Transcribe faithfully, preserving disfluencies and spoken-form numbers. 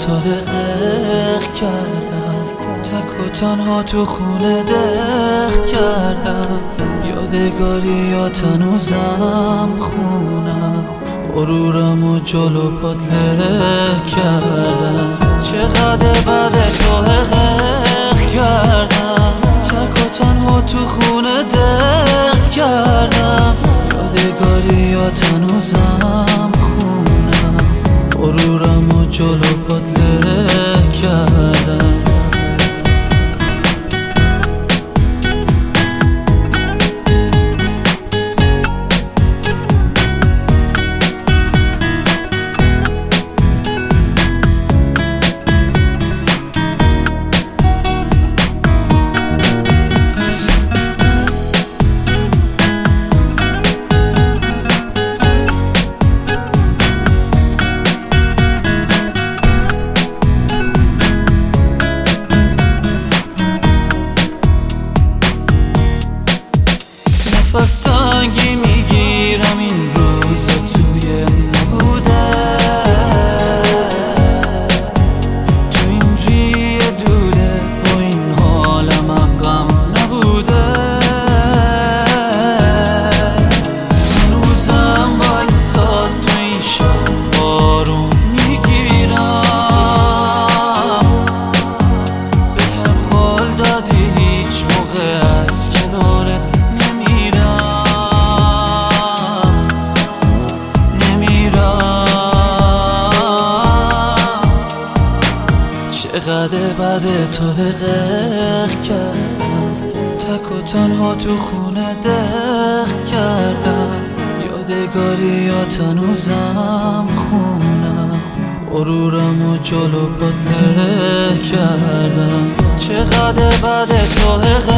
تو غرق کردم، تک و تنها تو خونه دق کردم. یادگاریات هنوزم خونم، غرورم و جلو پات له کردم. چقدر بده تو غرق کردم، تک و تنها تو خونه دق کردم. یادگاریات هنوزم خونم، غرورم و جلو پات له کردم. نفس سنگی میگیرم این روزا توی نبوده، تو این ریه دوده و این حالم هم غم نبوده. هنوزم بایستاد تو این شب بارون میگیرم، بهم قول دادی هیچ موقع از کنارت چقدر بده تو غرق کردم، تک و تنها تو خونه دق کردم. یادگاریات هنوزم خونم، غرورم و جلو پات له کردم. چقدر بده تو غرق